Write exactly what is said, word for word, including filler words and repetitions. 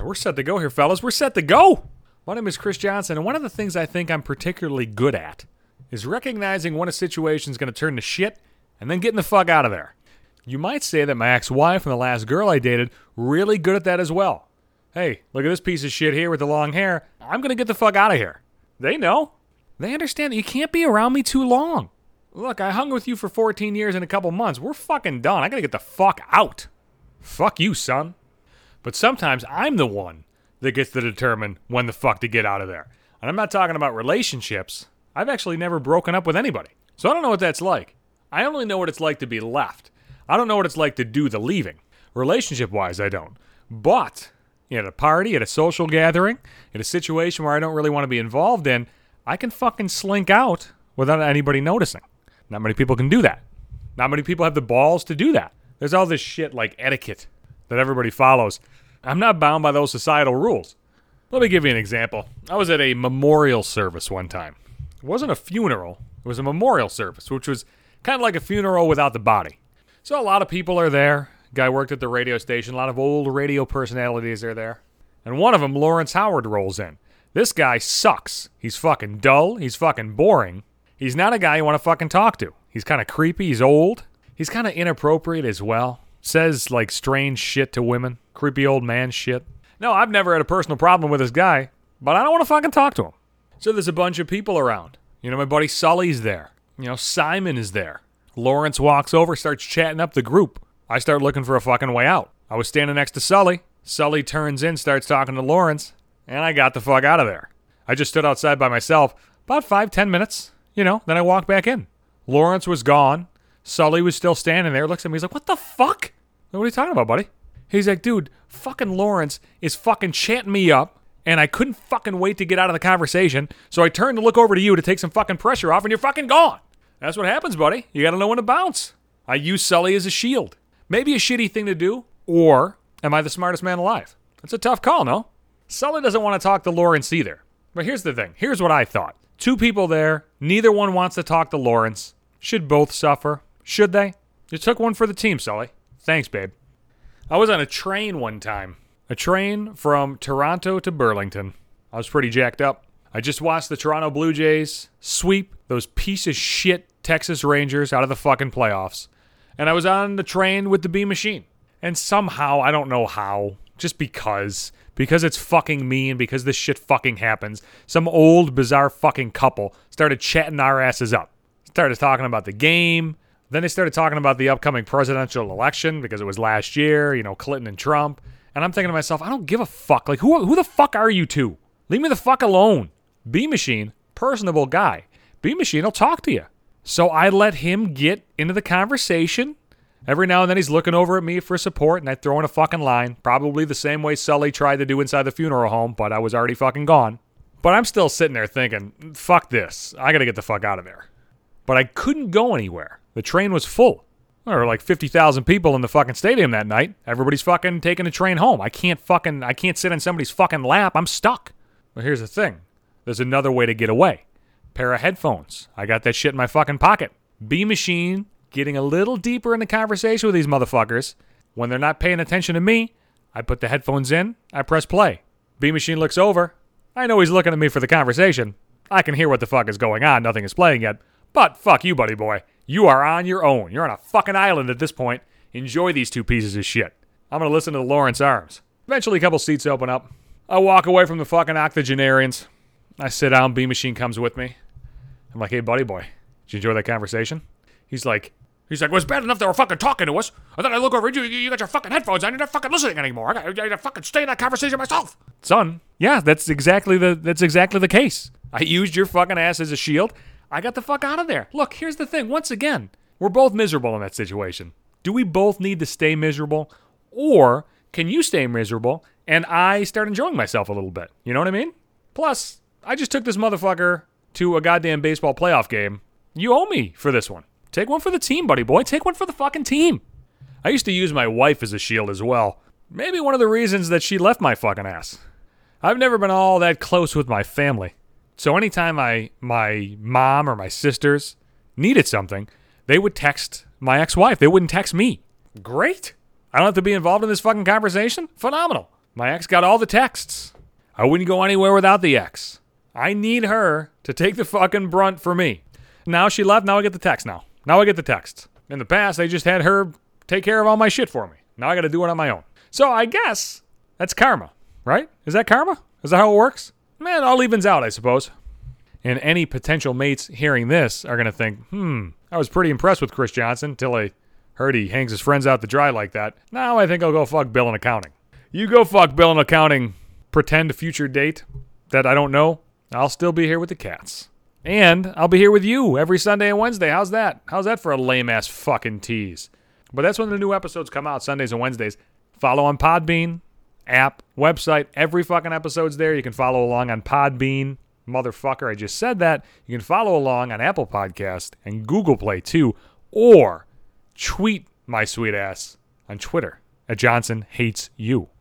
we're set to go here, fellas. We're set to go. My name is Chris Johnson, and one of the things I think I'm particularly good at is recognizing when a situation's going to turn to shit and then getting the fuck out of there. You might say that my ex-wife and the last girl I dated really good at that as well. Hey, look at this piece of shit here with the long hair. I'm going to get the fuck out of here. They know. They understand that you can't be around me too long. Look, I hung with you for fourteen years and a couple months. We're fucking done. I got to get the fuck out. Fuck you, son. But sometimes I'm the one that gets to determine when the fuck to get out of there. And I'm not talking about relationships. I've actually never broken up with anybody. So I don't know what that's like. I only know what it's like to be left. I don't know what it's like to do the leaving. Relationship-wise, I don't. But at a party, at a social gathering, in a situation where I don't really want to be involved in, I can fucking slink out without anybody noticing. Not many people can do that. Not many people have the balls to do that. There's all this shit like etiquette that everybody follows. I'm not bound by those societal rules. Let me give you an example. I was at a memorial service one time. It wasn't a funeral. It was a memorial service, which was kind of like a funeral without the body. So a lot of people are there. Guy worked at the radio station. A lot of old radio personalities are there. And one of them, Lawrence Howard, rolls in. This guy sucks. He's fucking dull. He's fucking boring. He's not a guy you want to fucking talk to. He's kind of creepy. He's old. He's kind of inappropriate as well. Says, like, strange shit to women. Creepy old man shit. No, I've never had a personal problem with this guy, but I don't want to fucking talk to him. So there's a bunch of people around. You know, my buddy Sully's there. You know, Simon is there. Lawrence walks over, starts chatting up the group. I start looking for a fucking way out. I was standing next to Sully. Sully turns in, starts talking to Lawrence, and I got the fuck out of there. I just stood outside by myself about five, ten minutes, you know, then I walked back in. Lawrence was gone. Sully was still standing there, looks at me, he's like, what the fuck? What are you talking about, buddy? He's like, dude, fucking Lawrence is fucking chatting me up, and I couldn't fucking wait to get out of the conversation, so I turned to look over to you to take some fucking pressure off, and you're fucking gone. That's what happens, buddy. You gotta know when to bounce. I use Sully as a shield. Maybe a shitty thing to do, or am I the smartest man alive? That's a tough call, no? Sully doesn't want to talk to Lawrence either. But here's the thing. Here's what I thought. Two people there. Neither one wants to talk to Lawrence. Should both suffer? Should they? You took one for the team, Sully. Thanks, babe. I was on a train one time. A train from Toronto to Burlington. I was pretty jacked up. I just watched the Toronto Blue Jays sweep those piece of shit Texas Rangers out of the fucking playoffs. And I was on the train with the B Machine. And somehow, I don't know how, just because, because it's fucking me and because this shit fucking happens, some old, bizarre fucking couple started chatting our asses up. Started talking about the game. Then they started talking about the upcoming presidential election because it was last year, you know, Clinton and Trump. And I'm thinking to myself, I don't give a fuck. Like, who, who the fuck are you two? Leave me the fuck alone. B Machine, personable guy. B Machine will talk to you. So I let him get into the conversation. Every now and then he's looking over at me for support, and I throw in a fucking line. Probably the same way Sully tried to do inside the funeral home, but I was already fucking gone. But I'm still sitting there thinking, fuck this. I gotta get the fuck out of there. But I couldn't go anywhere. The train was full. There were like fifty thousand people in the fucking stadium that night. Everybody's fucking taking a train home. I can't fucking, I can't sit in somebody's fucking lap. I'm stuck. But here's the thing. There's another way to get away. Pair of headphones. I got that shit in my fucking pocket. B Machine getting a little deeper in the conversation with these motherfuckers. When they're not paying attention to me, I put the headphones in, I press play. B Machine looks over. I know he's looking at me for the conversation. I can hear what the fuck is going on. Nothing is playing yet. But fuck you, buddy boy. You are on your own. You're on a fucking island at this point. Enjoy these two pieces of shit. I'm going to listen to the Lawrence Arms. Eventually a couple seats open up. I walk away from the fucking octogenarians. I sit down. B Machine comes with me. I'm like, hey, buddy boy, did you enjoy that conversation? He's like, he's like, well, it's bad enough they were fucking talking to us. And then I look over at you, you got your fucking headphones on, you're not fucking listening anymore. I got, I got to fucking stay in that conversation myself. Son, yeah, that's exactly the that's exactly the case. I used your fucking ass as a shield. I got the fuck out of there. Look, here's the thing. Once again, we're both miserable in that situation. Do we both need to stay miserable? Or can you stay miserable and I start enjoying myself a little bit? You know what I mean? Plus, I just took this motherfucker to a goddamn baseball playoff game. You owe me for this one. Take one for the team, buddy boy. Take one for the fucking team. I used to use my wife as a shield as well. Maybe one of the reasons that she left my fucking ass. I've never been all that close with my family. So anytime I, my mom or my sisters needed something, they would text my ex-wife. They wouldn't text me. Great. I don't have to be involved in this fucking conversation. Phenomenal. My ex got all the texts. I wouldn't go anywhere without the ex. I need her to take the fucking brunt for me. Now she left. Now I get the text now. Now I get the text. In the past, I just had her take care of all my shit for me. Now I got to do it on my own. So I guess that's karma, right? Is that karma? Is that how it works? Man, it all evens out, I suppose. And any potential mates hearing this are going to think, hmm, I was pretty impressed with Chris Johnson until I heard he hangs his friends out to dry like that. Now I think I'll go fuck Bill in accounting. You go fuck Bill in accounting. Pretend future date that I don't know. I'll still be here with the cats. And I'll be here with you every Sunday and Wednesday. How's that? How's that for a lame-ass fucking tease? But that's when the new episodes come out, Sundays and Wednesdays. Follow on Podbean, app, website. Every fucking episode's there. You can follow along on Podbean. Motherfucker, I just said that. You can follow along on Apple Podcast and Google Play too. Or tweet my sweet ass on Twitter at Johnson Hates You.